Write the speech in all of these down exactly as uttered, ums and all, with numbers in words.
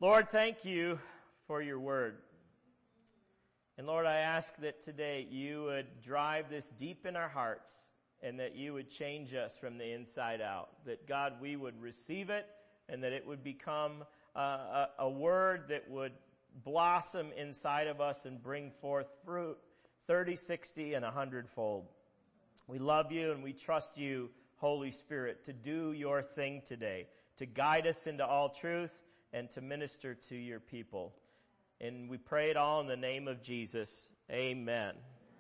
Lord, thank you for your word. And Lord, I ask that today you would drive this deep in our hearts and that you would change us from the inside out. That, God, we would receive it and that it would become uh, a, a word that would blossom inside of us and bring forth fruit thirty, sixty, and a hundredfold. We love you and we trust you, Holy Spirit, to do your thing today, to guide us into all truth and to minister to your people. And we pray it all in the name of Jesus. Amen.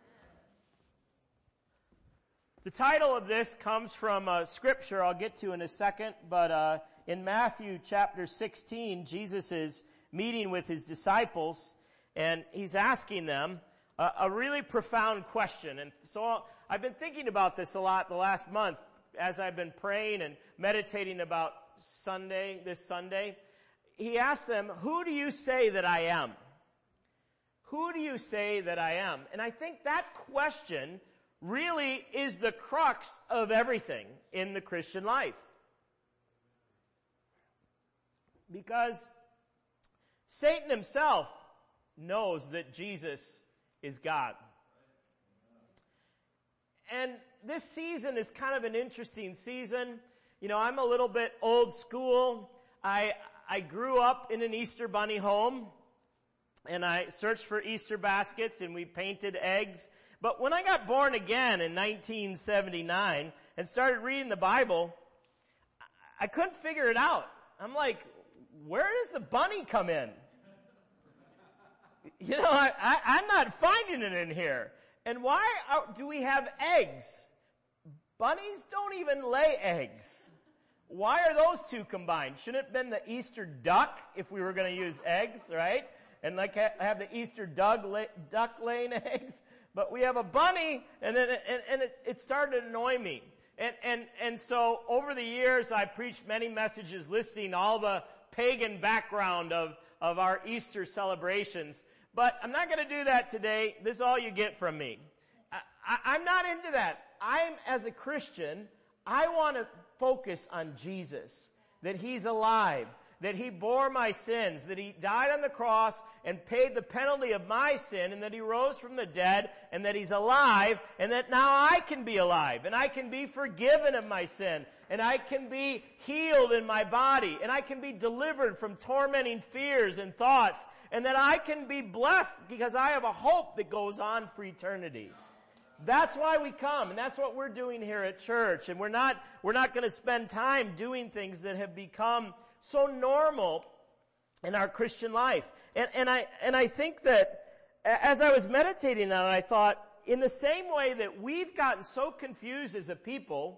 The title of this comes from a scripture I'll get to in a second, but uh, in Matthew chapter sixteen, Jesus is meeting with his disciples, and he's asking them a, a really profound question. And so I've been thinking about this a lot the last month as I've been praying and meditating about Sunday, this Sunday. He asked them, who do you say that I am? Who do you say that I am? And I think that question really is the crux of everything in the Christian life. Because Satan himself knows that Jesus is God. And this season is kind of an interesting season. You know, I'm a little bit old school. I I grew up in an Easter bunny home, and I searched for Easter baskets, and we painted eggs. But when I got born again in nineteen seventy-nine and started reading the Bible, I couldn't figure it out. I'm like, where does the bunny come in? You know, I, I, I'm not finding it in here. And why are, do we have eggs? Bunnies don't even lay eggs. Why are those two combined? Shouldn't it have been the Easter duck if we were going to use eggs, right? And like ha- have the Easter duck, lay, duck laying eggs. But we have a bunny, and then and, and it, it started to annoy me. And and and so over the years, I preached many messages listing all the pagan background of of our Easter celebrations. But I'm not going to do that today. This is all you get from me. I, I, I'm not into that. I'm, as a Christian, I want to focus on Jesus, that he's alive, that he bore my sins, that he died on the cross and paid the penalty of my sin, and that he rose from the dead, and that he's alive, and that now I can be alive, and I can be forgiven of my sin, and I can be healed in my body, and I can be delivered from tormenting fears and thoughts, and that I can be blessed because I have a hope that goes on for eternity. That's why we come, and that's what we're doing here at church. And we're not, we're not going to spend time doing things that have become so normal in our Christian life. And, and I, and I think that as I was meditating on it, I thought, in the same way that we've gotten so confused as a people,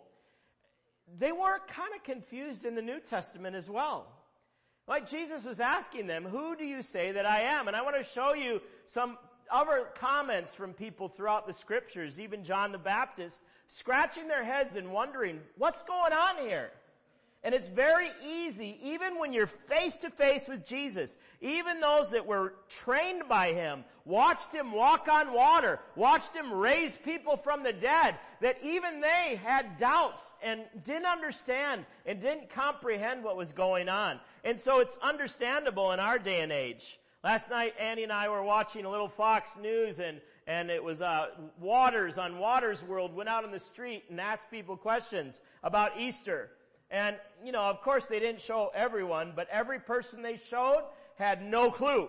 they were kind of confused in the New Testament as well. Like Jesus was asking them, who do you say that I am? And I want to show you some other comments from people throughout the scriptures, even John the Baptist, scratching their heads and wondering, what's going on here? And it's very easy, even when you're face to face with Jesus, even those that were trained by him, watched him walk on water, watched him raise people from the dead, that even they had doubts and didn't understand and didn't comprehend what was going on. And so it's understandable in our day and age. Last night, Andy and I were watching a little Fox News, and, and it was uh, Waters on Waters World went out on the street and asked people questions about Easter. And, you know, of course they didn't show everyone, but every person they showed had no clue.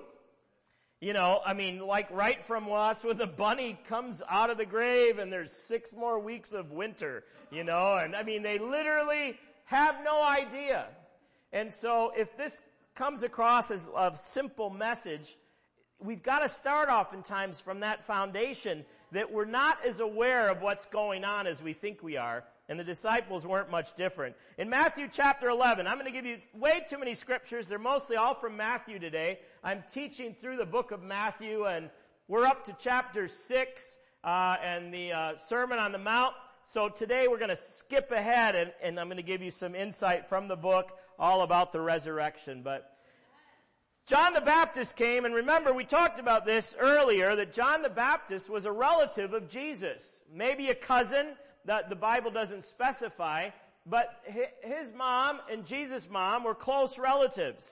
You know, I mean, like right from, well, that's when the bunny comes out of the grave and there's six more weeks of winter, you know, and I mean, they literally have no idea. And so if this comes across as a simple message, we've got to start oftentimes from that foundation that we're not as aware of what's going on as we think we are. And the disciples weren't much different. In Matthew chapter eleven, I'm going to give you way too many scriptures. They're mostly all from Matthew today. I'm teaching through the book of Matthew, and we're up to chapter six uh, and the uh, Sermon on the Mount. So today we're going to skip ahead, and, and I'm going to give you some insight from the book all about the resurrection. But John the Baptist came, and remember we talked about this earlier, that John the Baptist was a relative of Jesus. Maybe a cousin that the Bible doesn't specify, but his mom and Jesus' mom were close relatives.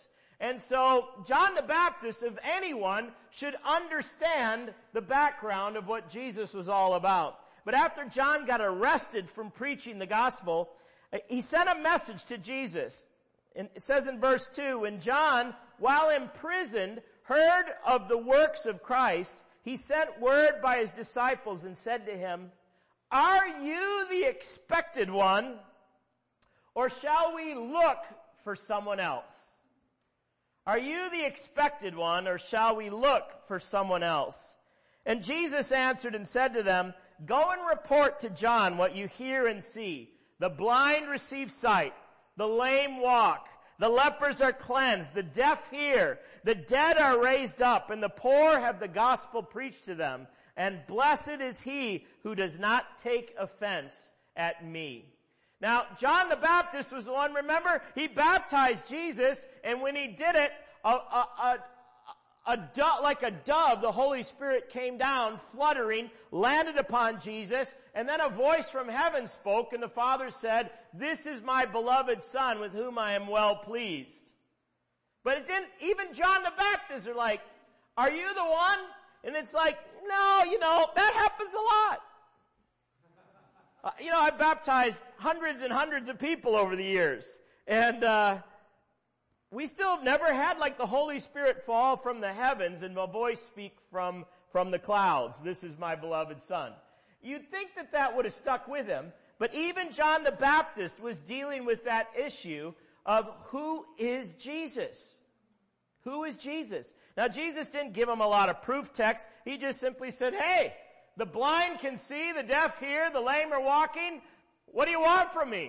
And so John the Baptist, if anyone, should understand the background of what Jesus was all about. But after John got arrested from preaching the gospel, he sent a message to Jesus. And it says in verse two, when John, while imprisoned, heard of the works of Christ, he sent word by his disciples and said to him, "Are you the expected one, or shall we look for someone else?" Are you the expected one, or shall we look for someone else? And Jesus answered and said to them, "Go and report to John what you hear and see. The blind receive sight, the lame walk, the lepers are cleansed, the deaf hear, the dead are raised up, and the poor have the gospel preached to them. And blessed is he who does not take offense at me." Now, John the Baptist was the one, remember, he baptized Jesus, and when he did it, a, a, a, a do, like a dove, the Holy Spirit came down, fluttering, landed upon Jesus, and then a voice from heaven spoke, and the Father said, "This is my beloved Son, with whom I am well pleased." But it didn't, even John the Baptist are like, "Are you the one?" And it's like, no, you know, that happens a lot. Uh, you know, I've baptized hundreds and hundreds of people over the years. And, uh, we still have never had like the Holy Spirit fall from the heavens and a voice speak from, from the clouds. "This is my beloved Son." You'd think that that would have stuck with him. But even John the Baptist was dealing with that issue of who is Jesus? Who is Jesus? Now Jesus didn't give him a lot of proof text. He just simply said, "Hey, the blind can see, the deaf hear, the lame are walking. What do you want from me?"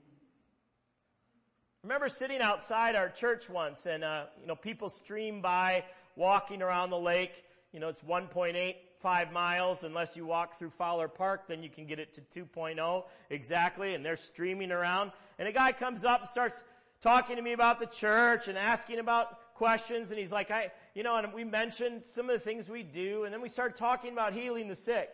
I remember sitting outside our church once, and uh, you know, people stream by walking around the lake. You know, it's one point eight five miles. Unless you walk through Fowler Park, then you can get it to two point oh exactly, and they're streaming around. And a guy comes up and starts talking to me about the church and asking about questions, and he's like, I, you know, and we mentioned some of the things we do, and then we started talking about healing the sick.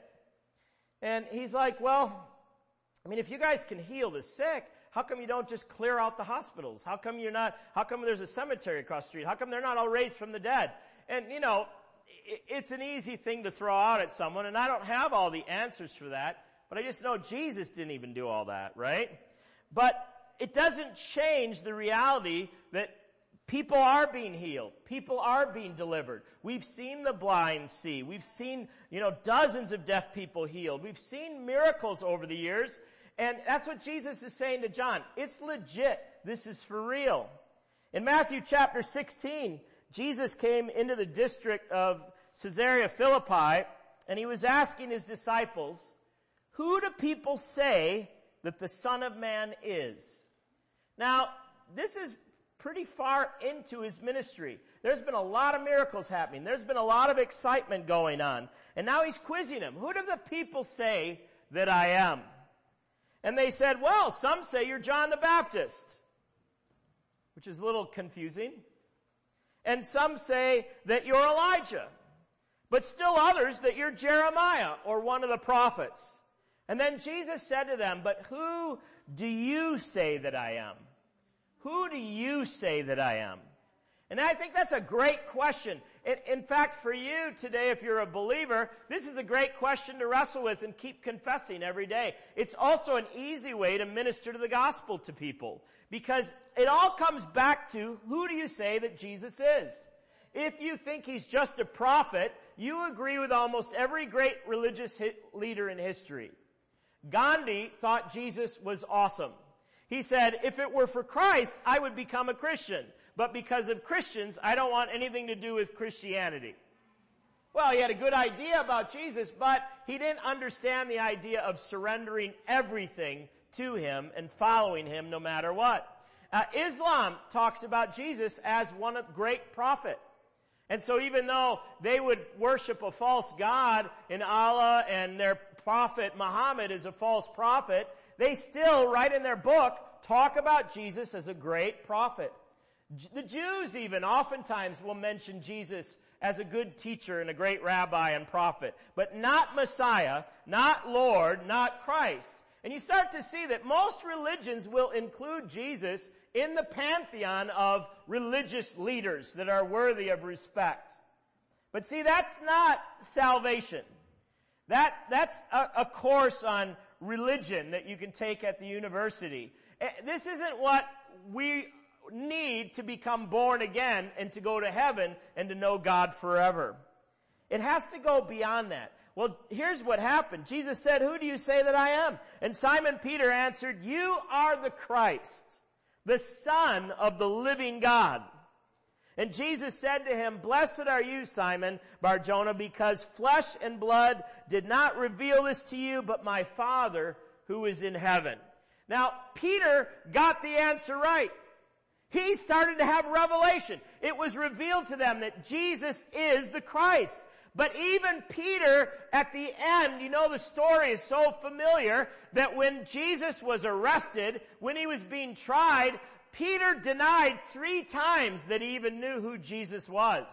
And he's like, "Well, I mean, if you guys can heal the sick, how come you don't just clear out the hospitals? How come you're not, how come there's a cemetery across the street? How come they're not all raised from the dead?" And, you know, it's an easy thing to throw out at someone, and I don't have all the answers for that, but I just know Jesus didn't even do all that, right? But it doesn't change the reality that people are being healed. People are being delivered. We've seen the blind see. We've seen, you know, dozens of deaf people healed. We've seen miracles over the years. And that's what Jesus is saying to John. It's legit. This is for real. In Matthew chapter sixteen, Jesus came into the district of Caesarea Philippi, and he was asking his disciples, "Who do people say that the Son of Man is?" Now, this is pretty far into his ministry. There's been a lot of miracles happening. There's been a lot of excitement going on. And now he's quizzing them. "Who do the people say that I am?" And they said, "Well, some say you're John the Baptist," which is a little confusing. "And some say that you're Elijah, but still others that you're Jeremiah or one of the prophets." And then Jesus said to them, "But who do you say that I am? Who do you say that I am?" And I think that's a great question. In, in fact, for you today, if you're a believer, this is a great question to wrestle with and keep confessing every day. It's also an easy way to minister to the gospel to people, because it all comes back to, who do you say that Jesus is? If you think he's just a prophet, you agree with almost every great religious hi- leader in history. Gandhi thought Jesus was awesome. He said, "If it were for Christ, I would become a Christian. But because of Christians, I don't want anything to do with Christianity." Well, he had a good idea about Jesus, but he didn't understand the idea of surrendering everything to him and following him no matter what. Uh, Islam talks about Jesus as one of great prophet. And so even though they would worship a false god in Allah and their prophet Muhammad is a false prophet, they still, right in their book, talk about Jesus as a great prophet. The Jews even oftentimes will mention Jesus as a good teacher and a great rabbi and prophet, but not Messiah, not Lord, not Christ. And you start to see that most religions will include Jesus in the pantheon of religious leaders that are worthy of respect. But see, that's not salvation. That, that's a, a course on religion that you can take at the university. This isn't what we need to become born again and to go to heaven and to know God forever. It has to go beyond that. Well, here's what happened. Jesus said, "Who do you say that I am?" And Simon Peter answered, "You are the Christ, the Son of the living God." And Jesus said to him, "Blessed are you, Simon Bar-Jonah, because flesh and blood did not reveal this to you, but my Father who is in heaven." Now, Peter got the answer right. He started to have revelation. It was revealed to them that Jesus is the Christ. But even Peter, at the end, you know the story is so familiar that when Jesus was arrested, when he was being tried, Peter denied three times that he even knew who Jesus was.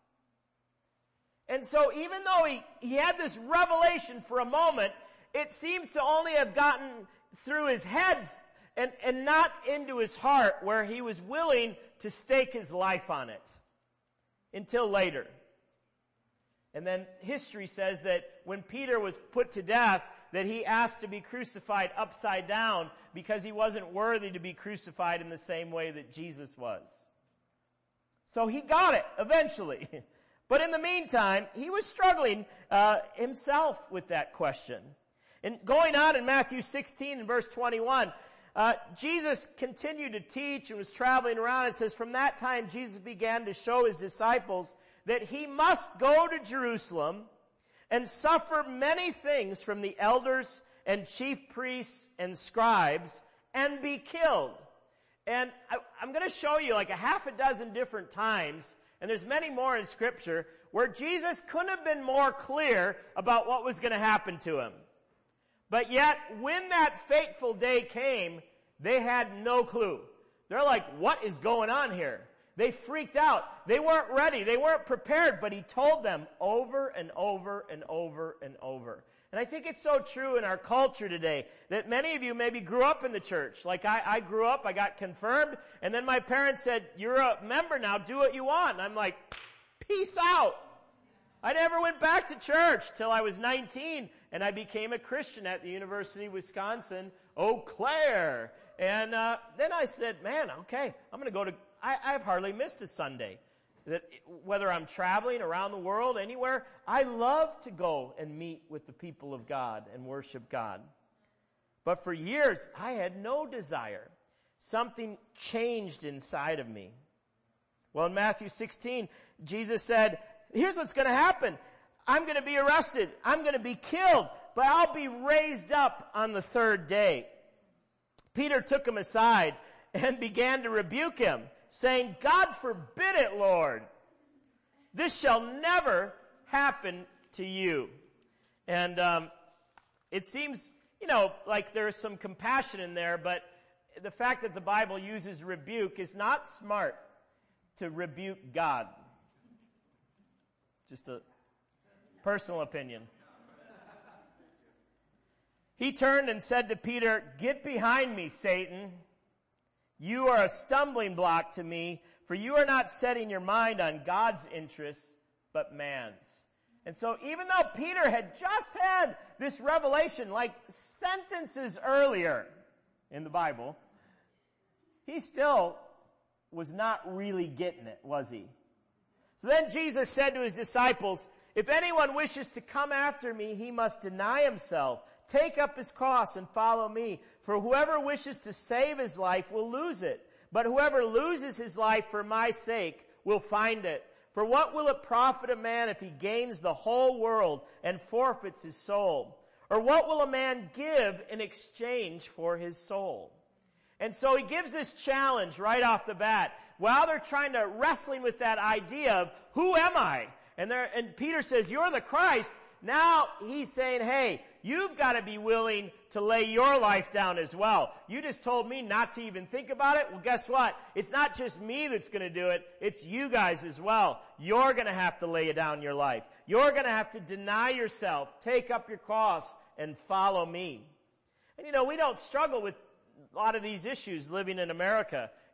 And so even though he, he had this revelation for a moment, it seems to only have gotten through his head and, and not into his heart, where he was willing to stake his life on it until later. And then history says that when Peter was put to death, that he asked to be crucified upside down because he wasn't worthy to be crucified in the same way that Jesus was. So he got it eventually. But in the meantime, he was struggling uh, himself with that question. And going on in Matthew sixteen and verse twenty-one, uh, Jesus continued to teach and was traveling around. It says, "From that time Jesus began to show his disciples that he must go to Jerusalem and suffer many things from the elders and chief priests and scribes and be killed." And I, I'm going to show you like a half a dozen different times, and there's many more in Scripture, where Jesus couldn't have been more clear about what was going to happen to him. But yet, when that fateful day came, they had no clue. They're like, what is going on here? They freaked out. They weren't ready. They weren't prepared, but he told them over and over and over and over. And I think it's so true in our culture today that many of you maybe grew up in the church. Like I, I grew up, I got confirmed, and then my parents said, "You're a member now, do what you want." And I'm like, peace out. I never went back to church till I was nineteen, and I became a Christian at the University of Wisconsin, Eau Claire. And uh, then I said, man, okay, I'm going to go to, I, I've hardly missed a Sunday. That whether I'm traveling around the world, anywhere, I love to go and meet with the people of God and worship God. But for years, I had no desire. Something changed inside of me. Well, in Matthew sixteen, Jesus said, here's what's going to happen. I'm going to be arrested. I'm going to be killed, but I'll be raised up on the third day. Peter took him aside and began to rebuke him, saying, "God forbid it, Lord. This shall never happen to you." And um, it seems, you know, like there's some compassion in there, but the fact that the Bible uses rebuke is not smart to rebuke God. Just a personal opinion. He turned and said to Peter, "Get behind me, Satan. You are a stumbling block to me, for you are not setting your mind on God's interests, but man's." And so even though Peter had just had this revelation like sentences earlier in the Bible, he still was not really getting it, was he? So then Jesus said to his disciples, "If anyone wishes to come after me, he must deny himself, take up his cross and follow me. For whoever wishes to save his life will lose it. But whoever loses his life for my sake will find it. For what will it profit a man if he gains the whole world and forfeits his soul? Or what will a man give in exchange for his soul?" And so he gives this challenge right off the bat. While they're trying to wrestling with that idea of, who am I? And, and Peter says, "You're the Christ." Now he's saying, hey, you've got to be willing to lay your life down as well. You just told me not to even think about it. Well, guess what? It's not just me that's going to do it. It's you guys as well. You're going to have to lay down your life. You're going to have to deny yourself, take up your cross, and follow me. And you know, we don't struggle with a lot of these issues living in America.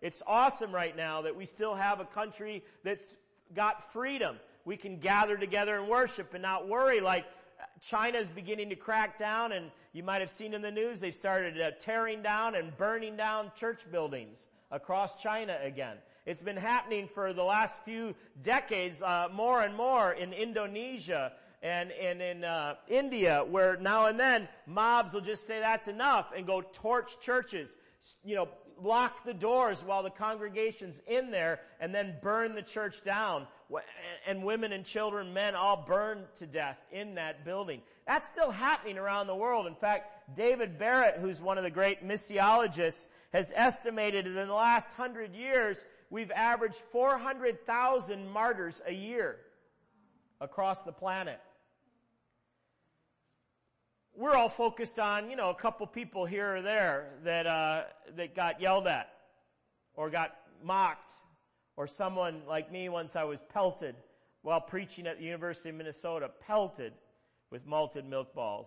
It's awesome right now that we still have a country that's got freedom. We can gather together and worship and not worry like China's beginning to crack down, and you might have seen in the news they've started uh, tearing down and burning down church buildings across China again. It's been happening for the last few decades uh, more and more in Indonesia and, and in uh, India, where now and then mobs will just say that's enough and go torch churches, you know, lock the doors while the congregation's in there, and then burn the church down. And women and children, men, all burned to death in that building. That's still happening around the world. In fact, David Barrett, who's one of the great missiologists, has estimated that in the last hundred years, we've averaged four hundred thousand martyrs a year across the planet. We're all focused on, you know, a couple people here or there that uh, that got yelled at or got mocked, or someone like me once I was pelted while preaching at the University of Minnesota, pelted with malted milk balls.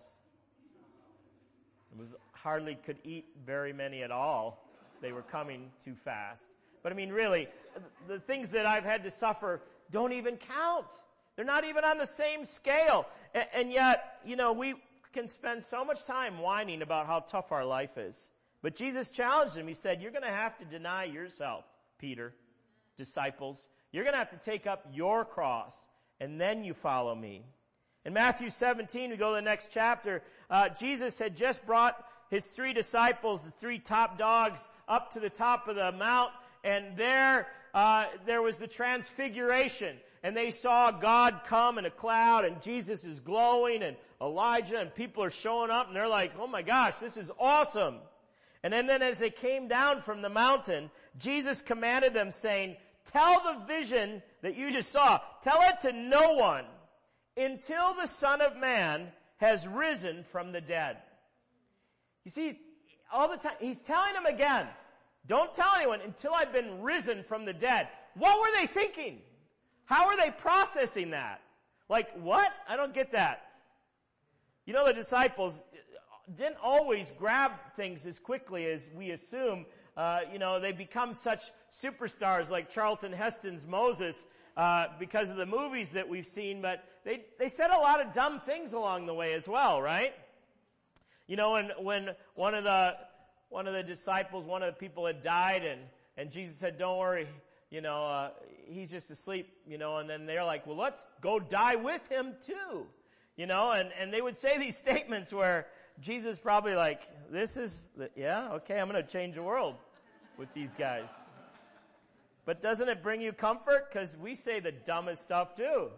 It was hardly could eat very many at all. They were coming too fast. But I mean, really, the things that I've had to suffer don't even count. They're not even on the same scale. And, and yet, you know, we can spend so much time whining about how tough our life is. But Jesus challenged him. He said, you're going to have to deny yourself, Peter, disciples. You're going to have to take up your cross, and then you follow me. In Matthew seventeen, we go to the next chapter, uh, Jesus had just brought his three disciples, the three top dogs, up to the top of the mount, and there, uh, there was the transfiguration. And they saw God come in a cloud, and Jesus is glowing, and Elijah, and people are showing up, and they're like, oh my gosh, this is awesome. And then, then as they came down from the mountain, Jesus commanded them, saying, tell the vision that you just saw, tell it to no one until the Son of Man has risen from the dead. You see, all the time, he's telling them again, don't tell anyone until I've been risen from the dead. What were they thinking? How are they processing that? Like, what? I don't get that. You know, the disciples didn't always grab things as quickly as we assume. Uh, you know, they become such superstars like Charlton Heston's Moses uh, because of the movies that we've seen, but they, they said a lot of dumb things along the way as well, right? You know, when, when one of the, one of the disciples, one of the people had died, and, and Jesus said, don't worry, you know, uh, he's just asleep, you know, and then they're like, well, let's go die with him too, you know, and, and they would say these statements where Jesus probably like, this is, the, yeah, okay, I'm going to change the world with these guys. But doesn't it bring you comfort? Because we say the dumbest stuff too.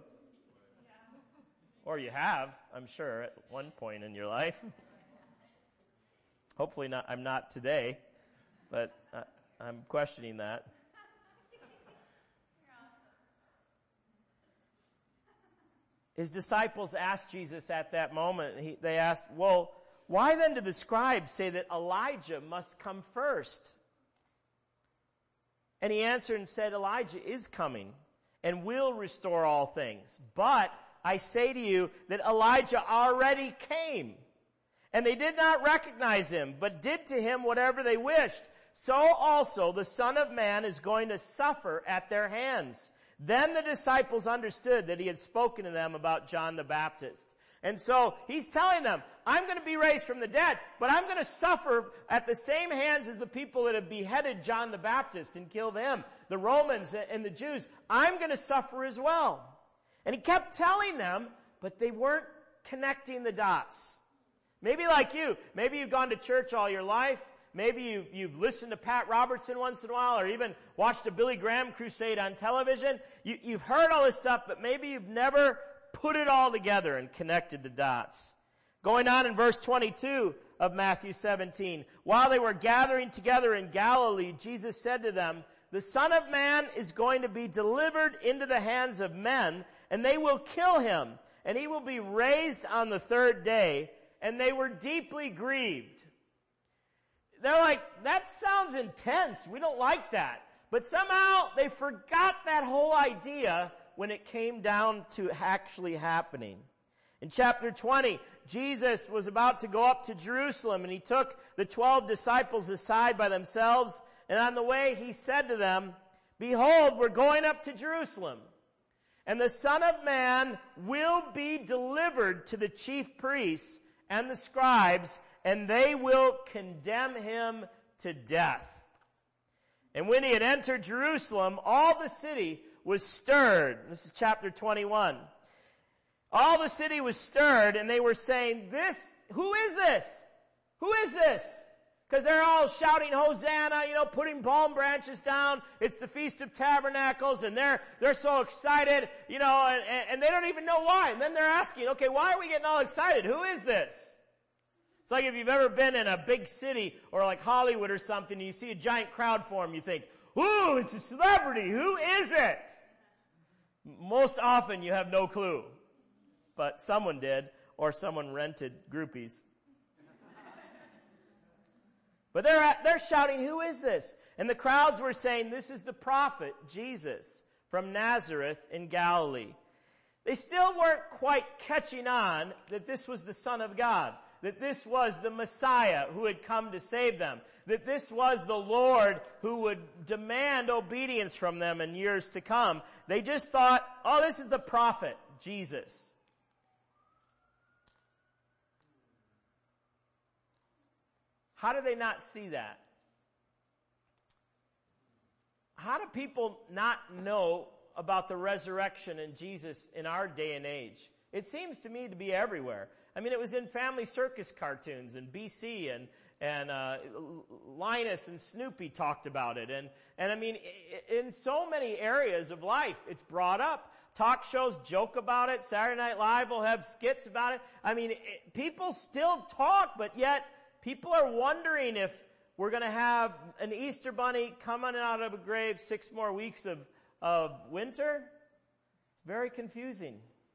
Or you have, I'm sure, at one point in your life. Hopefully not, I'm not today, but uh, I'm questioning that. His disciples asked Jesus at that moment, he, they asked, well, why then do the scribes say that Elijah must come first? And he answered and said, Elijah is coming and will restore all things. But I say to you that Elijah already came, and they did not recognize him, but did to him whatever they wished. So also the Son of Man is going to suffer at their hands. Then the disciples understood that he had spoken to them about John the Baptist. And so he's telling them, I'm going to be raised from the dead, but I'm going to suffer at the same hands as the people that have beheaded John the Baptist and killed him, the Romans and the Jews. I'm going to suffer as well. And he kept telling them, but they weren't connecting the dots. Maybe like you. Maybe you've gone to church all your life. Maybe you, you've listened to Pat Robertson once in a while, or even watched a Billy Graham crusade on television. You, you've heard all this stuff, but maybe you've never put it all together and connected the dots. Going on in verse twenty-two of Matthew seventeen, while they were gathering together in Galilee, Jesus said to them, the Son of Man is going to be delivered into the hands of men, and they will kill him, and he will be raised on the third day. And they were deeply grieved. They're like, that sounds intense. We don't like that. But somehow they forgot that whole idea when it came down to actually happening. In chapter twenty, Jesus was about to go up to Jerusalem, and he took the twelve disciples aside by themselves. And on the way he said to them, behold, we're going up to Jerusalem, and the Son of Man will be delivered to the chief priests and the scribes, and they will condemn him to death. And when he had entered Jerusalem, all the city was stirred. This is chapter twenty-one. All the city was stirred, and they were saying, this, who is this? Who is this? Because they're all shouting Hosanna, you know, putting palm branches down. It's the Feast of Tabernacles, and they're, they're so excited, you know, and, and they don't even know why. And then they're asking, okay, why are we getting all excited? Who is this? It's like if you've ever been in a big city or like Hollywood or something, and you see a giant crowd form, you think, ooh, it's a celebrity. Who is it? Most often you have no clue. But someone did, or someone rented groupies. But they're, they're shouting, who is this? And the crowds were saying, this is the prophet, Jesus, from Nazareth in Galilee. They still weren't quite catching on that this was the Son of God, that this was the Messiah who had come to save them, that this was the Lord who would demand obedience from them in years to come. They just thought, oh, this is the prophet, Jesus. How do they not see that? How do people not know about the resurrection in Jesus in our day and age? It seems to me to be everywhere. I mean, it was in family circus cartoons in B C, and and uh, Linus and Snoopy talked about it. And, and I mean, in so many areas of life, it's brought up. Talk shows joke about it. Saturday Night Live will have skits about it. I mean, it, people still talk, but yet people are wondering if we're going to have an Easter bunny coming out of a grave six more weeks of, of winter. It's very confusing.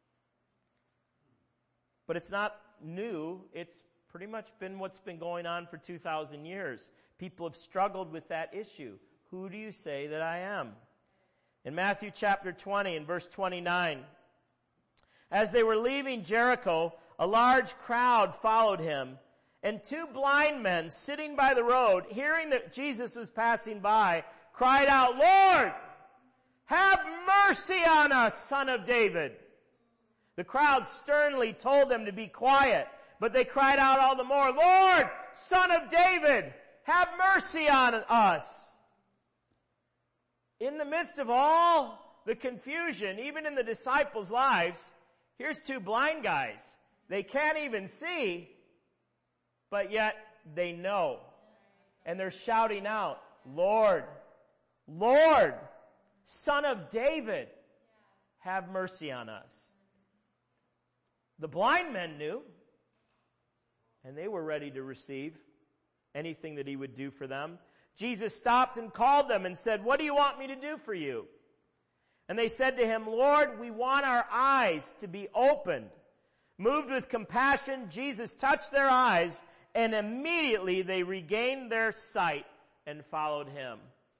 But it's not new. It's pretty much been what's been going on for two thousand years. People have struggled with that issue. Who do you say that I am? In Matthew chapter twenty and verse twenty-nine, as they were leaving Jericho, a large crowd followed him. And two blind men sitting by the road, hearing that Jesus was passing by, cried out, Lord, have mercy on us, Son of David. The crowd sternly told them to be quiet, but they cried out all the more, Lord, Son of David, have mercy on us. In the midst of all the confusion, even in the disciples' lives, here's two blind guys. They can't even see, but yet they know. And they're shouting out, Lord, Lord, Son of David, have mercy on us. The blind men knew, and they were ready to receive anything that he would do for them. Jesus stopped and called them and said, what do you want me to do for you? And they said to him, Lord, we want our eyes to be opened. Moved with compassion, Jesus touched their eyes, and immediately they regained their sight and followed him.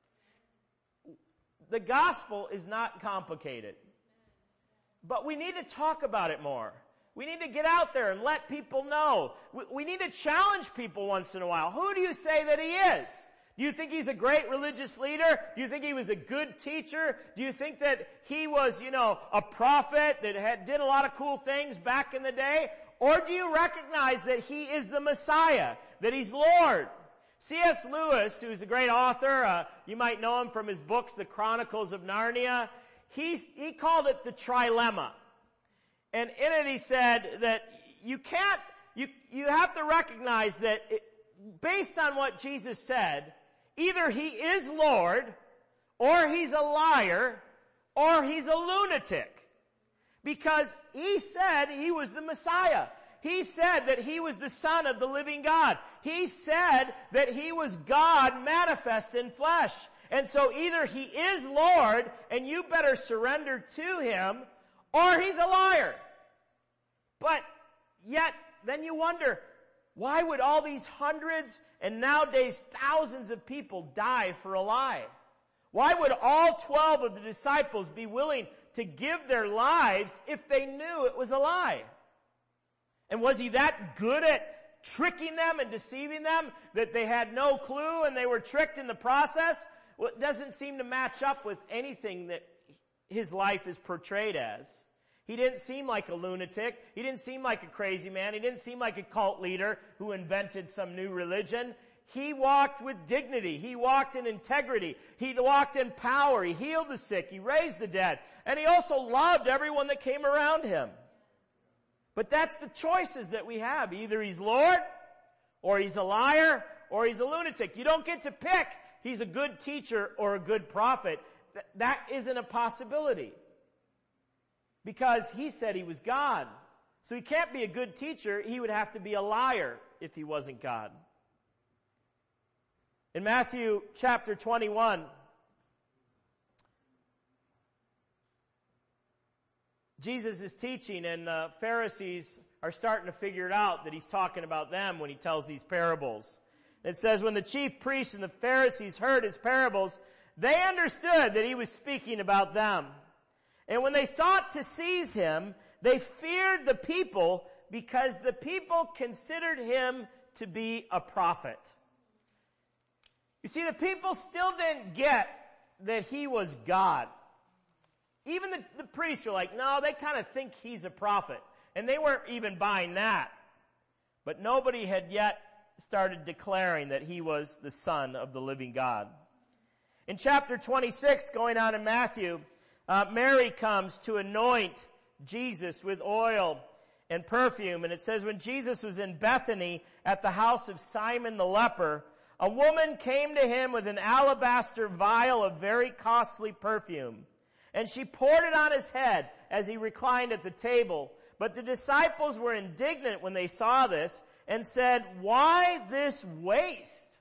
The gospel is not complicated, but we need to talk about it more. We need to get out there and let people know. We, we need to challenge people once in a while. Who do you say that he is? Do you think he's a great religious leader? Do you think he was a good teacher? Do you think that he was, you know, a prophet that had, did a lot of cool things back in the day? Or do you recognize that he is the Messiah, that he's Lord? C S Lewis, who's a great author, uh, you might know him from his books, The Chronicles of Narnia, he's, he called it the trilemma. And in it he said that you can't, you, you have to recognize that it, based on what Jesus said, either he is Lord, or he's a liar, or he's a lunatic. Because he said he was the Messiah. He said that he was the Son of the living God. He said that he was God manifest in flesh. And so either he is Lord, and you better surrender to him, or he's a liar. But yet, then you wonder, why would all these hundreds and nowadays thousands of people die for a lie? Why would all twelve of the disciples be willing to give their lives if they knew it was a lie? And was he that good at tricking them and deceiving them, that they had no clue and they were tricked in the process? Well, it doesn't seem to match up with anything that his life is portrayed as. He didn't seem like a lunatic. He didn't seem like a crazy man. He didn't seem like a cult leader who invented some new religion. He walked with dignity. He walked in integrity. He walked in power. He healed the sick. He raised the dead. And he also loved everyone that came around him. But that's the choices that we have. Either he's Lord, or he's a liar, or he's a lunatic. You don't get to pick he's a good teacher or a good prophet. Th- that isn't a possibility. Because he said he was God. So he can't be a good teacher. He would have to be a liar if he wasn't God. In Matthew chapter twenty-one, Jesus is teaching, and the Pharisees are starting to figure it out that he's talking about them when he tells these parables. It says, when the chief priests and the Pharisees heard his parables, they understood that he was speaking about them. And when they sought to seize him, they feared the people because the people considered him to be a prophet. You see, the people still didn't get that he was God. Even the, the priests were like, no, they kind of think he's a prophet. And they weren't even buying that. But nobody had yet started declaring that he was the Son of the living God. In chapter twenty-six, going on in Matthew, uh, Mary comes to anoint Jesus with oil and perfume. And it says, when Jesus was in Bethany at the house of Simon the leper, a woman came to him with an alabaster vial of very costly perfume. And she poured it on his head as he reclined at the table. But the disciples were indignant when they saw this and said, why this waste?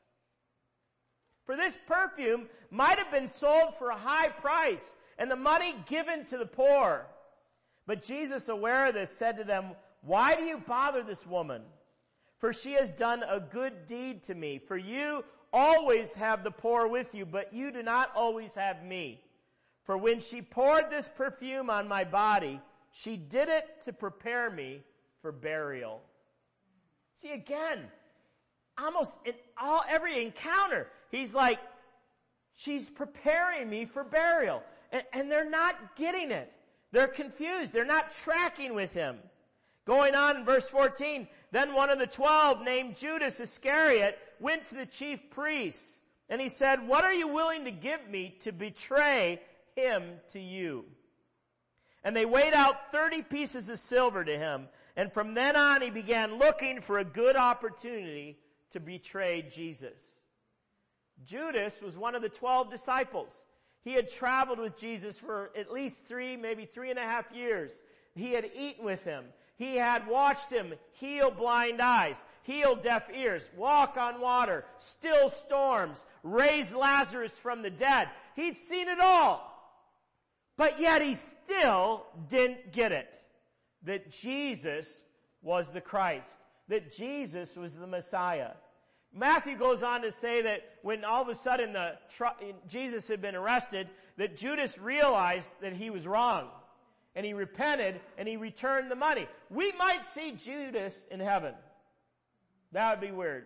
For this perfume might have been sold for a high price and the money given to the poor. But Jesus, aware of this, said to them, why do you bother this woman? For she has done a good deed to me. For you always have the poor with you, but you do not always have me. For when she poured this perfume on my body, she did it to prepare me for burial. See, again, almost in all every encounter, he's like, she's preparing me for burial. And, and they're not getting it. They're confused. They're not tracking with him. Going on in verse fourteen, then one of the twelve, named Judas Iscariot, went to the chief priests, and he said, what are you willing to give me to betray him to you? And they weighed out thirty pieces of silver to him, and from then on he began looking for a good opportunity to betray Jesus. Judas was one of the twelve disciples. He had traveled with Jesus for at least three, maybe three and a half years. He had eaten with him. He had watched him heal blind eyes, heal deaf ears, walk on water, still storms, raise Lazarus from the dead. He'd seen it all. But yet he still didn't get it. That Jesus was the Christ. That Jesus was the Messiah. Matthew goes on to say that when all of a sudden the Jesus had been arrested, that Judas realized that he was wrong. And he repented and he returned the money. We might see Judas in heaven. That would be weird.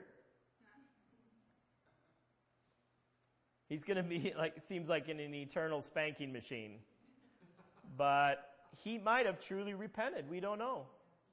He's going to be like, it seems like in an eternal spanking machine. But he might have truly repented. We don't know.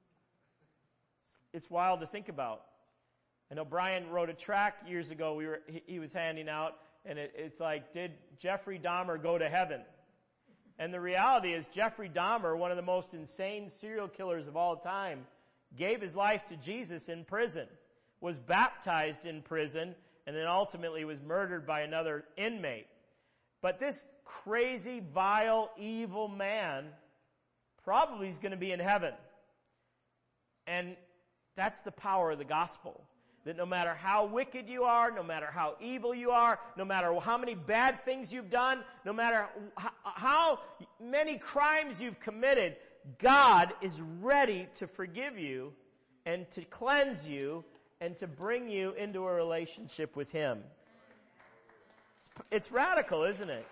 It's wild to think about. I know Brian wrote a track years ago we were, he, he was handing out, and it, it's like, did Jeffrey Dahmer go to heaven? And the reality is Jeffrey Dahmer, one of the most insane serial killers of all time, gave his life to Jesus in prison, was baptized in prison, and then ultimately was murdered by another inmate. But this crazy, vile, evil man probably is going to be in heaven. And that's the power of the gospel. That no matter how wicked you are, no matter how evil you are, no matter how many bad things you've done, no matter how many crimes you've committed, God is ready to forgive you and to cleanse you and to bring you into a relationship with Him. It's, it's radical, isn't it?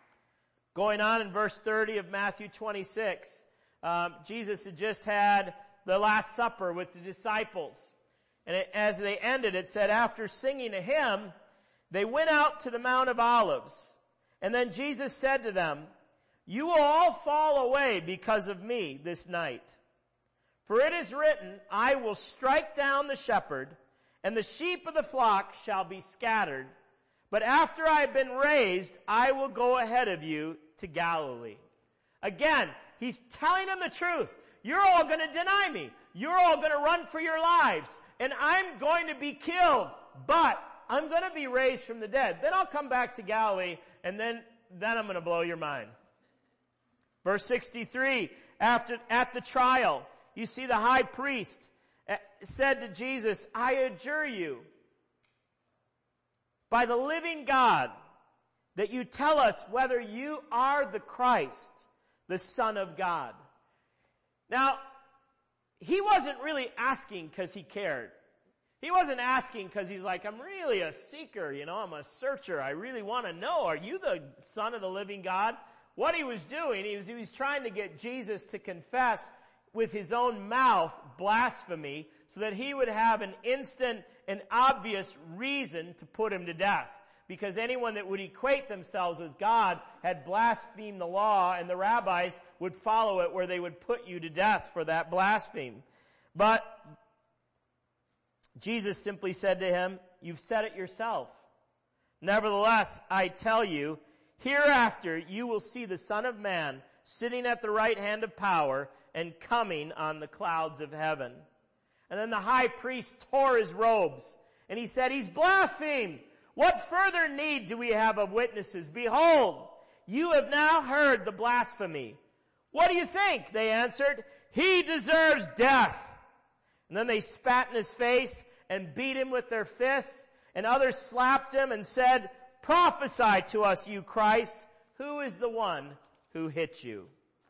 Going on in verse thirty of Matthew twenty-six, um, Jesus had just had the Last Supper with the disciples. And it, as they ended, it said, after singing a hymn, they went out to the Mount of Olives. And then Jesus said to them, you will all fall away because of me this night. For it is written, I will strike down the shepherd, and the sheep of the flock shall be scattered. But after I have been raised, I will go ahead of you to Galilee. Again, he's telling them the truth. You're all going to deny me. You're all going to run for your lives. And I'm going to be killed. But I'm going to be raised from the dead. Then I'll come back to Galilee, and then, then I'm going to blow your mind. Verse sixty-three, after, at the trial, you see the high priest said to Jesus, I adjure you, by the living God, that you tell us whether you are the Christ, the Son of God. Now, he wasn't really asking because he cared. He wasn't asking because he's like, I'm really a seeker, you know, I'm a searcher. I really want to know, are you the Son of the living God? What he was doing, he was, he was trying to get Jesus to confess with his own mouth blasphemy so that he would have an instant and obvious reason to put him to death. Because anyone that would equate themselves with God had blasphemed the law, and the rabbis would follow it where they would put you to death for that blaspheme. But Jesus simply said to him, you've said it yourself. Nevertheless, I tell you, hereafter you will see the Son of Man sitting at the right hand of power and coming on the clouds of heaven. And then the high priest tore his robes, and he said, he's blasphemed. What further need do we have of witnesses? Behold, you have now heard the blasphemy. What do you think? They answered, he deserves death. And then they spat in his face and beat him with their fists, and others slapped him and said, prophesy to us, you Christ, who is the one who hit you?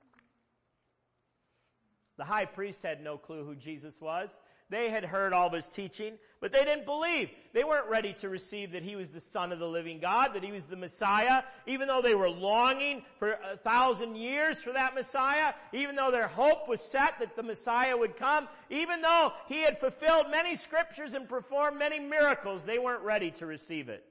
The high priest had no clue who Jesus was. They had heard all of his teaching, but they didn't believe. They weren't ready to receive that he was the Son of the living God, that he was the Messiah, even though they were longing for a thousand years for that Messiah, even though their hope was set that the Messiah would come, even though he had fulfilled many scriptures and performed many miracles, they weren't ready to receive it.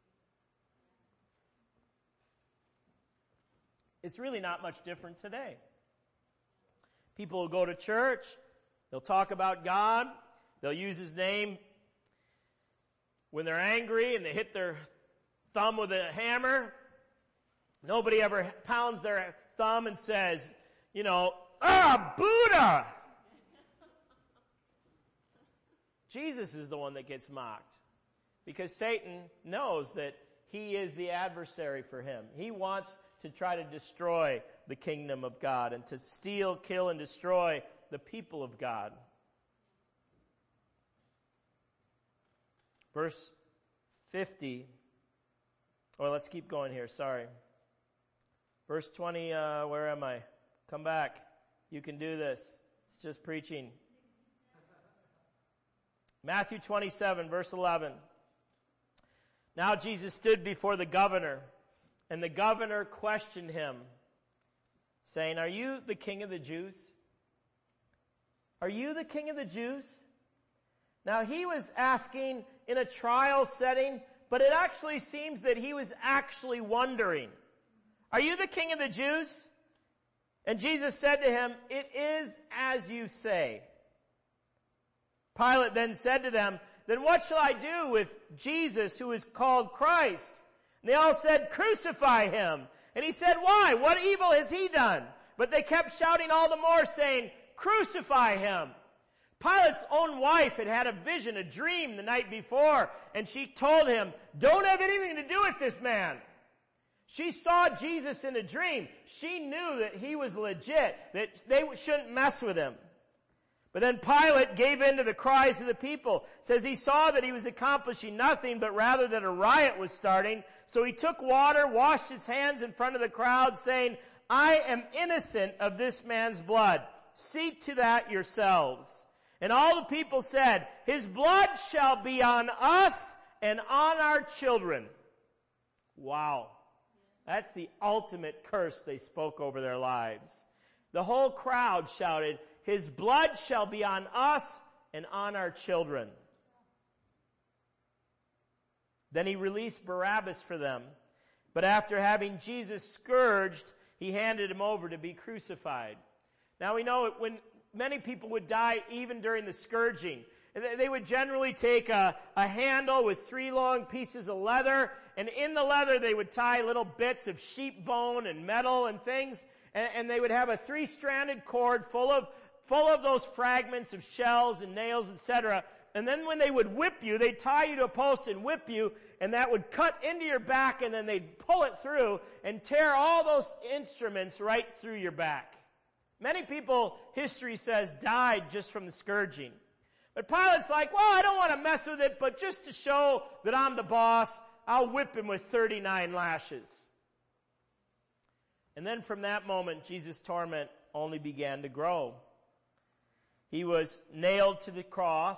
It's really not much different today. People will go to church, they'll talk about God, they'll use his name when they're angry and they hit their thumb with a hammer. Nobody ever pounds their thumb and says, you know, ah, Buddha! Jesus is the one that gets mocked because Satan knows that he is the adversary for him. He wants to try to destroy the kingdom of God and to steal, kill, and destroy the people of God. Verse fifty. Or let's keep going here, sorry. Verse twenty, uh, where am I? Come back. You can do this. It's just preaching. Matthew twenty-seven, verse eleven. Now Jesus stood before the governor, and the governor questioned him, saying, are you the king of the Jews? Are you the king of the Jews? Now he was asking in a trial setting, but it actually seems that he was actually wondering, are you the king of the Jews? And Jesus said to him, it is as you say. Pilate then said to them, then what shall I do with Jesus who is called Christ? And they all said, crucify him. And he said, why? What evil has he done? But they kept shouting all the more, saying, crucify him. Pilate's own wife had had a vision, a dream the night before, and she told him, don't have anything to do with this man. She saw Jesus in a dream. She knew that he was legit, that they shouldn't mess with him. But then Pilate gave in to the cries of the people. It says he saw that he was accomplishing nothing, but rather that a riot was starting. So he took water, washed his hands in front of the crowd, saying, I am innocent of this man's blood. See to that yourselves. And all the people said, his blood shall be on us and on our children. Wow. That's the ultimate curse they spoke over their lives. The whole crowd shouted, His blood shall be on us and on our children. Then he released Barabbas for them. But after having Jesus scourged, he handed him over to be crucified. Now we know when many people would die even during the scourging, they would generally take a, a handle with three long pieces of leather, and in the leather they would tie little bits of sheep bone and metal and things, and, and they would have a three-stranded cord full of, full of those fragments of shells and nails, et cetera. And then when they would whip you, they'd tie you to a post and whip you, and that would cut into your back, and then they'd pull it through and tear all those instruments right through your back. Many people, history says, died just from the scourging. But Pilate's like, well, I don't want to mess with it, but just to show that I'm the boss, I'll whip him with thirty-nine lashes. And then from that moment, Jesus' torment only began to grow. He was nailed to the cross,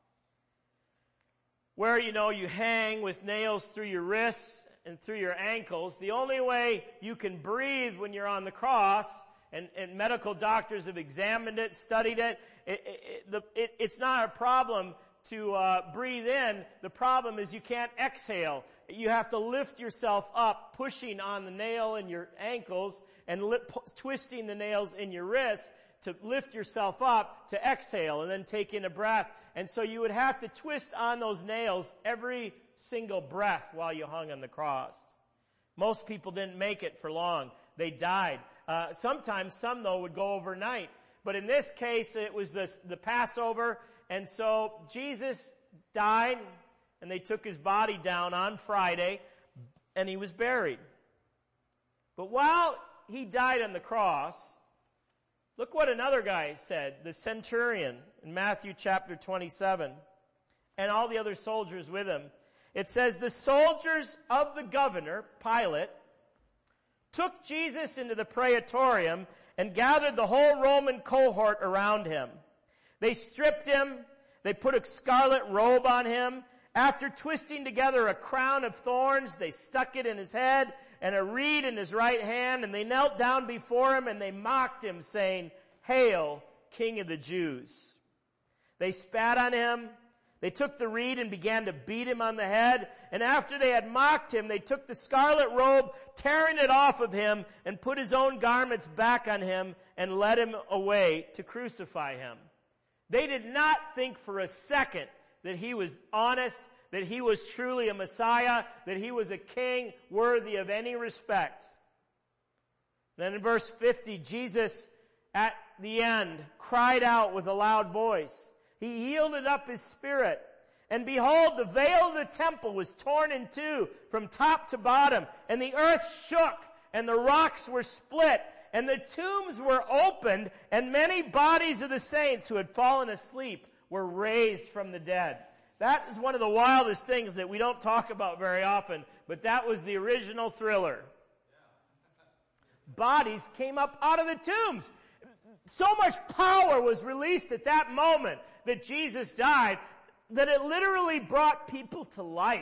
where, you know, you hang with nails through your wrists and through your ankles. The only way you can breathe when you're on the cross, and, and medical doctors have examined it, studied it, it, it, it, the, it it's not a problem to uh, breathe in. The problem is you can't exhale. You have to lift yourself up, pushing on the nail in your ankles and li- p- twisting the nails in your wrists to lift yourself up to exhale and then take in a breath. And so you would have to twist on those nails every single breath while you hung on the cross. Most people didn't make it for long. They died. Uh, sometimes some, though, would go overnight. But in this case, it was the, the Passover. And so Jesus died, and they took his body down on Friday, and he was buried. But while he died on the cross, look what another guy said, the centurion in Matthew chapter twenty-seven, and all the other soldiers with him. It says, the soldiers of the governor, Pilate, took Jesus into the praetorium and gathered the whole Roman cohort around him. They stripped him, they put a scarlet robe on him. After twisting together a crown of thorns, they stuck it in his head and a reed in his right hand, and they knelt down before him and they mocked him, saying, Hail, King of the Jews. They spat on him. They took the reed and began to beat him on the head. And after they had mocked him, they took the scarlet robe, tearing it off of him, and put his own garments back on him and led him away to crucify him. They did not think for a second that he was honest, that he was truly a Messiah, that he was a king worthy of any respect. Then in verse fifty, Jesus at the end cried out with a loud voice. He yielded up his spirit. And behold, the veil of the temple was torn in two from top to bottom, and the earth shook, and the rocks were split, and the tombs were opened, and many bodies of the saints who had fallen asleep were raised from the dead. That is one of the wildest things that we don't talk about very often, but that was the original thriller. Bodies came up out of the tombs. So much power was released at that moment that Jesus died that it literally brought people to life.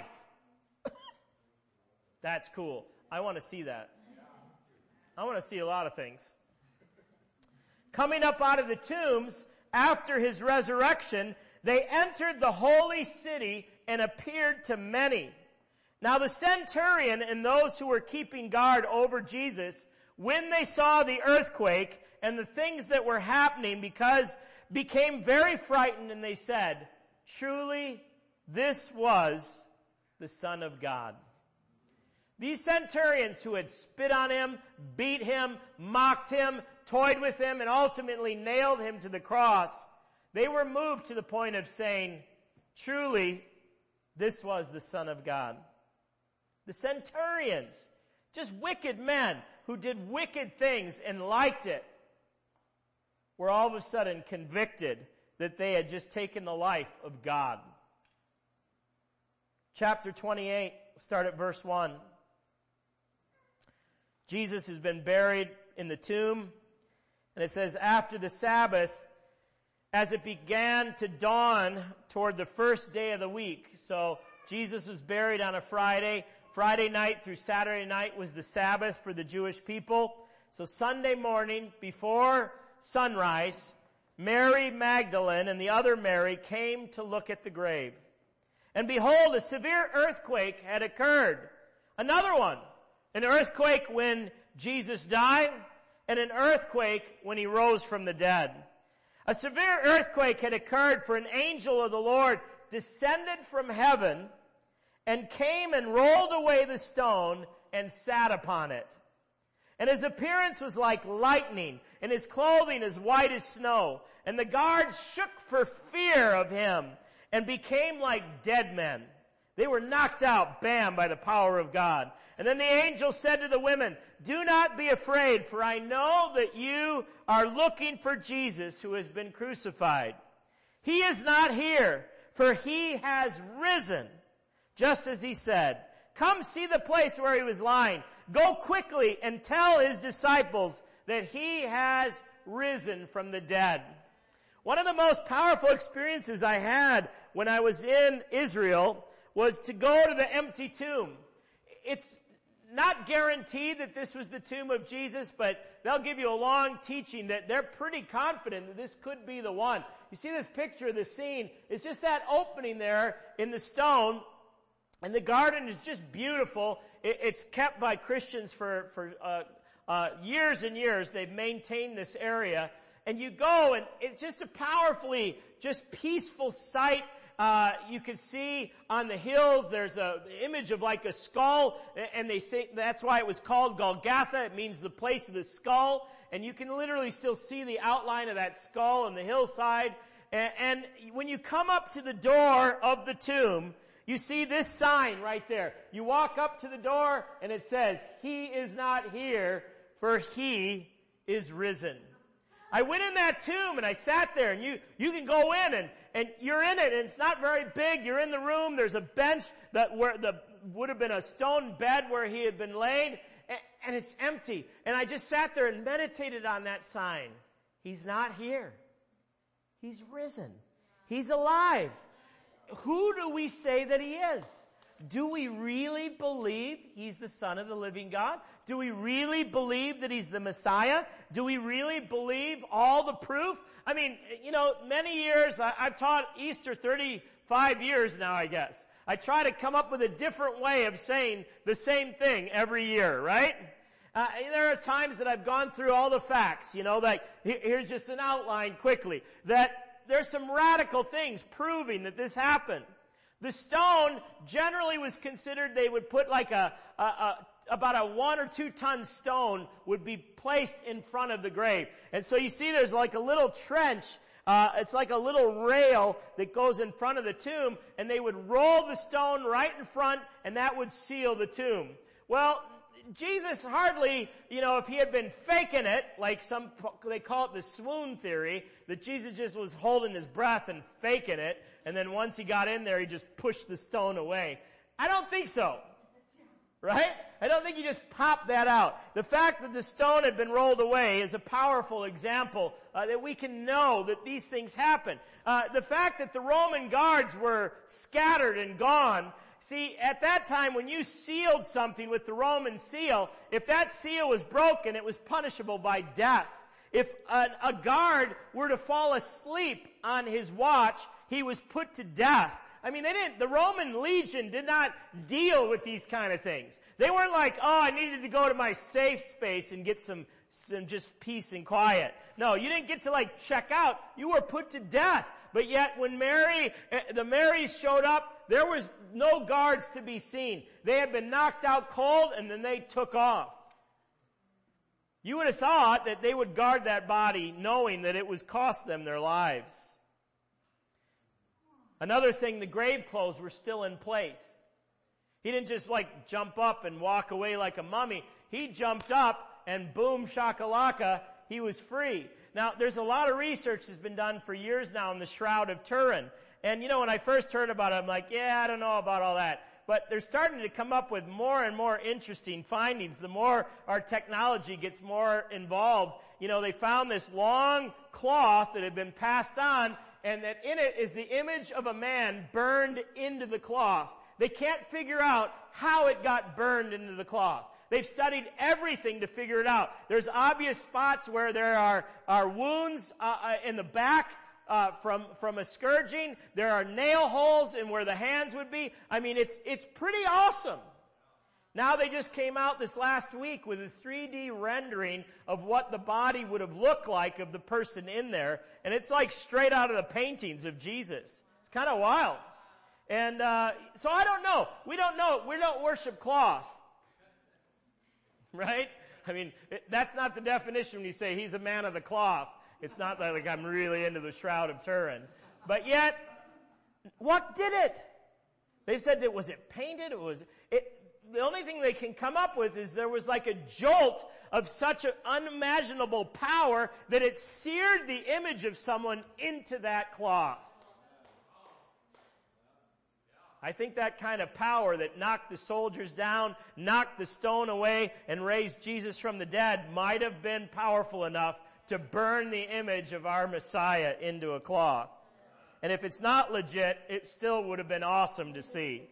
That's cool. I want to see that. I want to see a lot of things. Coming up out of the tombs after his resurrection, they entered the holy city and appeared to many. Now the centurion and those who were keeping guard over Jesus, when they saw the earthquake and the things that were happening, because became very frightened, and they said, truly, this was the Son of God. These centurions who had spit on him, beat him, mocked him, toyed with him, and ultimately nailed him to the cross, they were moved to the point of saying, truly, this was the Son of God. The centurions, just wicked men who did wicked things and liked it, were all of a sudden convicted that they had just taken the life of God. Chapter twenty-eight, start at verse one. Jesus has been buried in the tomb, and it says, after the Sabbath, as it began to dawn toward the first day of the week. So Jesus was buried on a Friday. Friday night through Saturday night was the Sabbath for the Jewish people. So Sunday morning, before sunrise, Mary Magdalene and the other Mary came to look at the grave. And behold, a severe earthquake had occurred. Another one. An earthquake when Jesus died, and an earthquake when he rose from the dead. A severe earthquake had occurred, for an angel of the Lord descended from heaven and came and rolled away the stone and sat upon it. And his appearance was like lightning, and his clothing as white as snow. And the guards shook for fear of him and became like dead men. They were knocked out, bam, by the power of God. And then the angel said to the women, "Do not be afraid, for I know that you are looking for Jesus who has been crucified. He is not here, for he has risen, just as he said. Come see the place where he was lying. Go quickly and tell his disciples that he has risen from the dead." One of the most powerful experiences I had when I was in Israel was to go to the empty tomb. It's not guaranteed that this was the tomb of Jesus, but they'll give you a long teaching that they're pretty confident that this could be the one. You see this picture of the scene. It's just that opening there in the stone, and the garden is just beautiful. It, it's kept by Christians for, for uh, uh, years and years. They've maintained this area. And you go, and it's just a powerfully, just peaceful sight. Uh, you can see on the hills, there's a image of like a skull, and they say that's why it was called Golgotha. It means the place of the skull. And you can literally still see the outline of that skull on the hillside. And, and when you come up to the door of the tomb, you see this sign right there. You walk up to the door, and it says, "He is not here, for he is risen." I went in that tomb and I sat there, and you, you can go in and, and you're in it, and it's not very big. You're in the room. There's a bench that where the, would have been a stone bed where he had been laid, and, and it's empty. And I just sat there and meditated on that sign. He's not here. He's risen. He's alive. Who do we say that he is? Do we really believe he's the Son of the living God? Do we really believe that he's the Messiah? Do we really believe all the proof? I mean, you know, many years, I, I've taught Easter thirty-five years now, I guess. I try to come up with a different way of saying the same thing every year, right? Uh, there are times that I've gone through all the facts, you know, like, here's just an outline quickly, that there's some radical things proving that this happened. The stone generally was considered, they would put like a, a, a about a one or two ton stone would be placed in front of the grave. And so you see there's like a little trench, uh, it's like a little rail that goes in front of the tomb, and they would roll the stone right in front, and that would seal the tomb. Well, Jesus hardly, you know, if he had been faking it, like some, they call it the swoon theory, that Jesus just was holding his breath and faking it, and then once he got in there, he just pushed the stone away. I don't think so. Right? I don't think you just pop that out. The fact that the stone had been rolled away is a powerful example uh, that we can know that these things happen. Uh, the fact that the Roman guards were scattered and gone. See, at that time, when you sealed something with the Roman seal, if that seal was broken, it was punishable by death. If a, a guard were to fall asleep on his watch, he was put to death. I mean, they didn't, the Roman legion did not deal with these kind of things. They weren't like, oh, I needed to go to my safe space and get some, some just peace and quiet. No, you didn't get to like check out. You were put to death. But yet when Mary, the Marys showed up, there was no guards to be seen. They had been knocked out cold, and then they took off. You would have thought that they would guard that body knowing that it was cost them their lives. Another thing, the grave clothes were still in place. He didn't just like jump up and walk away like a mummy. He jumped up and boom shakalaka, he was free. Now, there's a lot of research that's been done for years now on the Shroud of Turin. And you know, when I first heard about it, I'm like, yeah, I don't know about all that. But they're starting to come up with more and more interesting findings. The more our technology gets more involved, you know, they found this long cloth that had been passed on, and that in it is the image of a man burned into the cloth. They can't figure out how it got burned into the cloth. They've studied everything to figure it out. There's obvious spots where there are, are wounds uh, in the back uh, from, from a scourging. There are nail holes in where the hands would be. I mean, it's, it's pretty awesome. Now they just came out this last week with a three D rendering of what the body would have looked like of the person in there. And it's like straight out of the paintings of Jesus. It's kind of wild. And uh so I don't know. We don't know. We don't worship cloth. Right? I mean, it, that's not the definition when you say he's a man of the cloth. It's not like I'm really into the Shroud of Turin. But yet, what did it? They said that was it painted? It was it the only thing they can come up with is there was like a jolt of such an unimaginable power that it seared the image of someone into that cloth. I think that kind of power that knocked the soldiers down, knocked the stone away, and raised Jesus from the dead might have been powerful enough to burn the image of our Messiah into a cloth. And if it's not legit, it still would have been awesome to see.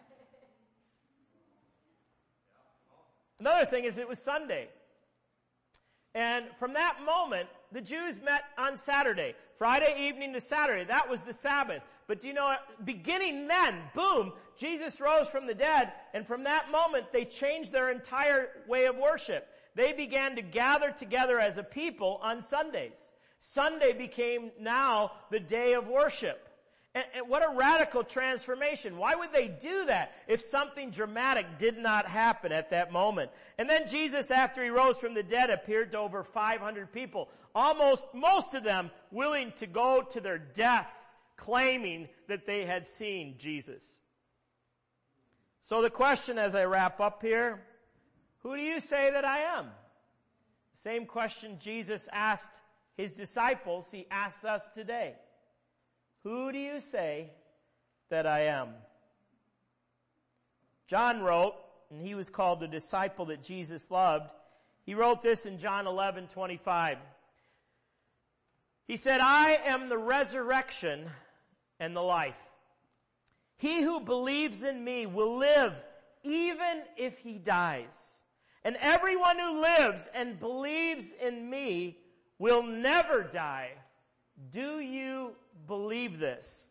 Another thing is it was Sunday. And from that moment, the Jews met on Saturday. Friday evening to Saturday. That was the Sabbath. But do you know, beginning then, boom, Jesus rose from the dead. And from that moment, they changed their entire way of worship. They began to gather together as a people on Sundays. Sunday became now the day of worship. And, and what a radical transformation. Why would they do that if something dramatic did not happen at that moment? And then Jesus, after he rose from the dead, appeared to over five hundred people. Almost, most of them willing to go to their deaths, claiming that they had seen Jesus. So the question as I wrap up here, who do you say that I am? Same question Jesus asked his disciples, he asks us today. Who do you say that I am? John wrote, and he was called the disciple that Jesus loved. He wrote this in John eleven twenty-five. He said, I am the resurrection and the life. He who believes in me will live even if he dies. And everyone who lives and believes in me will never die. Do you believe this?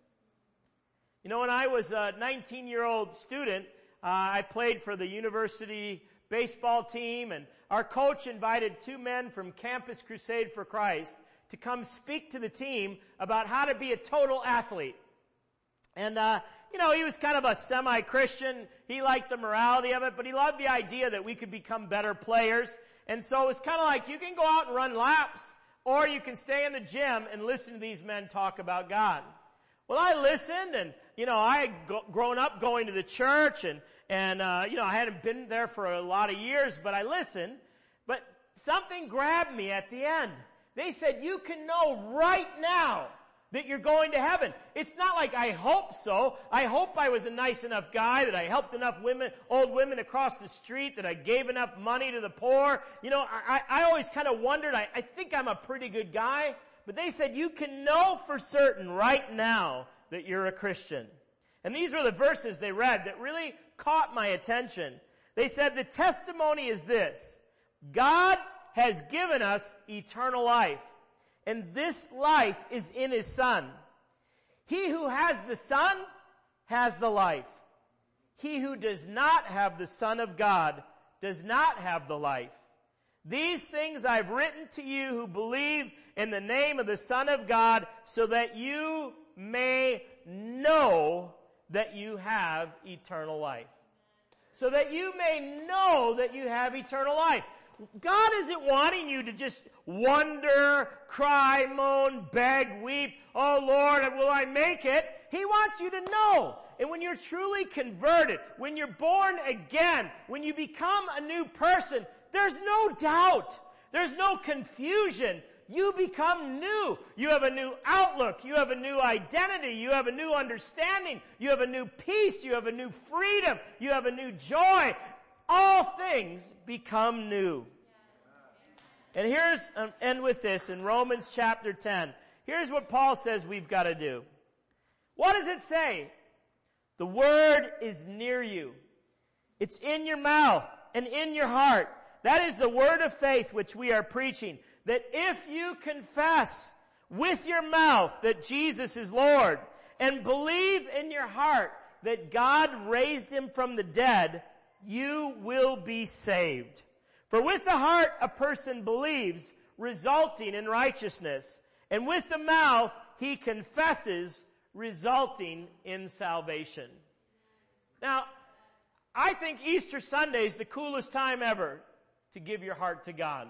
You know, when I was a nineteen-year-old student, uh, I played for the university baseball team, and our coach invited two men from Campus Crusade for Christ to come speak to the team about how to be a total athlete. And, uh, you know, he was kind of a semi-Christian. He liked the morality of it, but he loved the idea that we could become better players. And so it was kind of like, you can go out and run laps, or you can stay in the gym and listen to these men talk about God. Well, I listened, and, you know, I had go- grown up going to the church, and, and uh, you know, I hadn't been there for a lot of years, but I listened. But something grabbed me at the end. They said, you can know right now that you're going to heaven. It's not like I hope so. I hope I was a nice enough guy, that I helped enough women, old women across the street, that I gave enough money to the poor. You know, I, I always kind of wondered, I, I think I'm a pretty good guy. But they said, you can know for certain right now that you're a Christian. And these were the verses they read that really caught my attention. They said, the testimony is this: God has given us eternal life, and this life is in his Son. He who has the Son has the life. He who does not have the Son of God does not have the life. These things I've written to you who believe in the name of the Son of God, so that you may know that you have eternal life. So that you may know that you have eternal life. God isn't wanting you to just wonder, cry, moan, beg, weep, oh Lord, will I make it? He wants you to know. And when you're truly converted, when you're born again, when you become a new person, there's no doubt. There's no confusion. You become new. You have a new outlook. You have a new identity. You have a new understanding. You have a new peace. You have a new freedom. You have a new joy. All things become new. And here's, um, end with this in Romans chapter ten. Here's what Paul says we've got to do. What does it say? The word is near you. It's in your mouth and in your heart. That is the word of faith which we are preaching. That if you confess with your mouth that Jesus is Lord and believe in your heart that God raised him from the dead, you will be saved. For with the heart a person believes, resulting in righteousness, and with the mouth he confesses, resulting in salvation. Now, I think Easter Sunday is the coolest time ever to give your heart to God.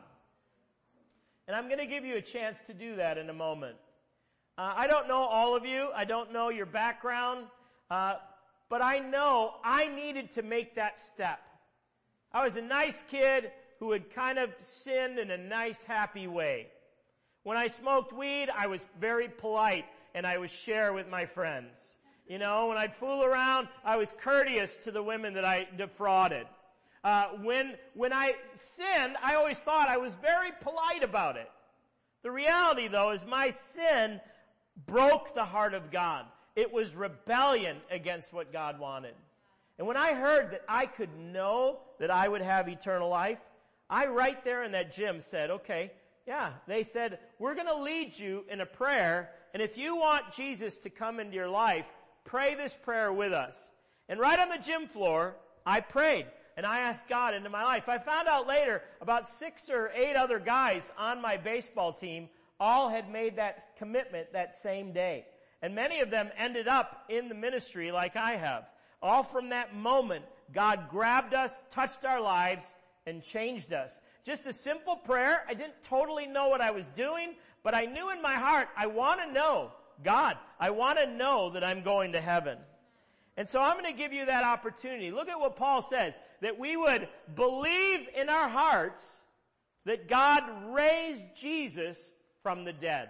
And I'm going to give you a chance to do that in a moment. Uh, I don't know all of you. I don't know your background. Uh, but I know I needed to make that step. I was a nice kid who had kind of sinned in a nice, happy way. When I smoked weed, I was very polite and I would share with my friends. You know, when I'd fool around, I was courteous to the women that I defrauded. Uh, when, when I sinned, I always thought I was very polite about it. The reality, though, is my sin broke the heart of God. It was rebellion against what God wanted. And when I heard that I could know that I would have eternal life, I right there in that gym said, okay, yeah, they said, we're going to lead you in a prayer, and if you want Jesus to come into your life, pray this prayer with us. And right on the gym floor, I prayed. And I asked God into my life. I found out later about six or eight other guys on my baseball team all had made that commitment that same day. And many of them ended up in the ministry like I have. All from that moment, God grabbed us, touched our lives, and changed us. Just a simple prayer. I didn't totally know what I was doing, but I knew in my heart, I want to know God. I want to know that I'm going to heaven. And so I'm going to give you that opportunity. Look at what Paul says, that we would believe in our hearts that God raised Jesus from the dead.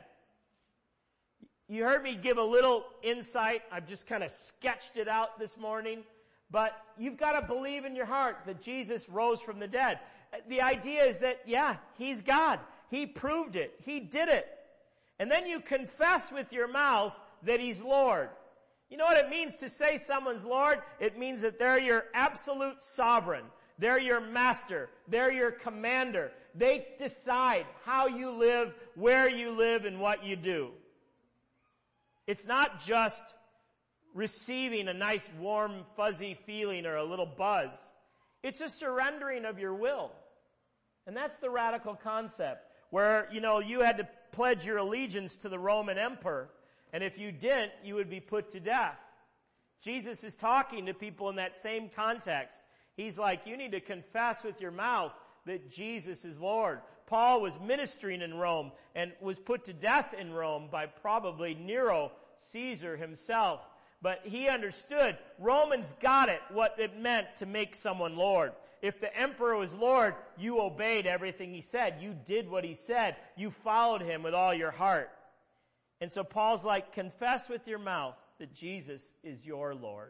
You heard me give a little insight. I've just kind of sketched it out this morning. But you've got to believe in your heart that Jesus rose from the dead. The idea is that, yeah, he's God. He proved it. He did it. And then you confess with your mouth that he's Lord. You know what it means to say someone's Lord? It means that they're your absolute sovereign. They're your master. They're your commander. They decide how you live, where you live, and what you do. It's not just receiving a nice, warm, fuzzy feeling or a little buzz. It's a surrendering of your will. And that's the radical concept, where, you know, you had to pledge your allegiance to the Roman emperor. And if you didn't, you would be put to death. Jesus is talking to people in that same context. He's like, you need to confess with your mouth that Jesus is Lord. Paul was ministering in Rome and was put to death in Rome by probably Nero, Caesar himself. But he understood, Romans got it, what it meant to make someone Lord. If the emperor was Lord, you obeyed everything he said. You did what he said. You followed him with all your heart. And so Paul's like, confess with your mouth that Jesus is your Lord.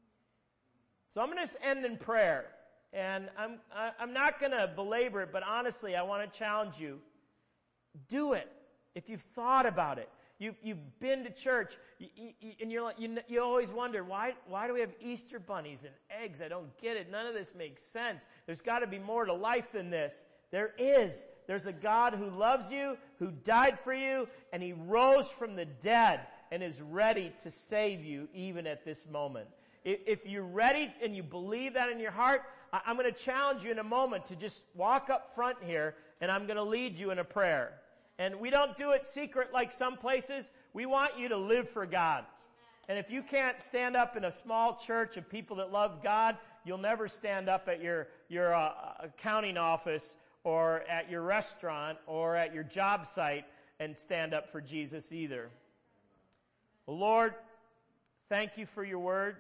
So I'm going to end in prayer. And I'm, I'm not going to belabor it, but honestly, I want to challenge you. Do it. If you've thought about it. You, you've been to church, you, you, and you're like, you, you always wonder, why, why do we have Easter bunnies and eggs? I don't get it. None of this makes sense. There's got to be more to life than this. There is. There's a God who loves you, who died for you, and he rose from the dead and is ready to save you even at this moment. If, if you're ready and you believe that in your heart, I, I'm going to challenge you in a moment to just walk up front here, and I'm going to lead you in a prayer. And we don't do it secret like some places. We want you to live for God. And if you can't stand up in a small church of people that love God, you'll never stand up at your, your uh, accounting office or at your restaurant or at your job site and stand up for Jesus either. Well, Lord, thank you for your word.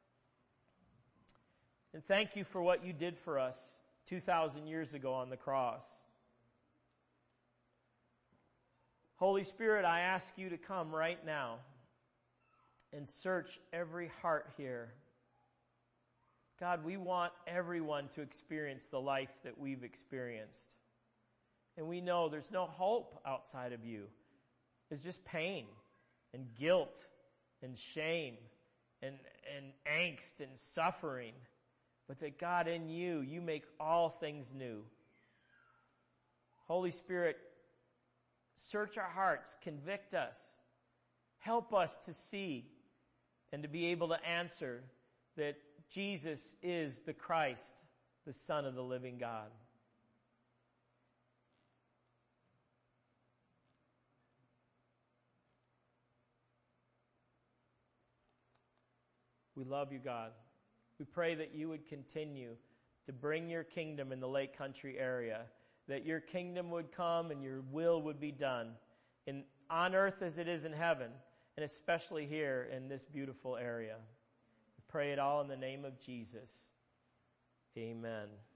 And thank you for what you did for us two thousand years ago on the cross. Holy Spirit, I ask you to come right now and search every heart here. God, we want everyone to experience the life that we've experienced. And we know there's no hope outside of you. There's just pain and guilt and shame and, and angst and suffering. but that God, in you, you make all things new. Holy Spirit, search our hearts, convict us, help us to see and to be able to answer that Jesus is the Christ, the Son of the living God. We love you, God. We pray that you would continue to bring your kingdom in the Lake Country area, that your kingdom would come and your will would be done in, on earth as it is in heaven, and especially here in this beautiful area. We pray it all in the name of Jesus. Amen.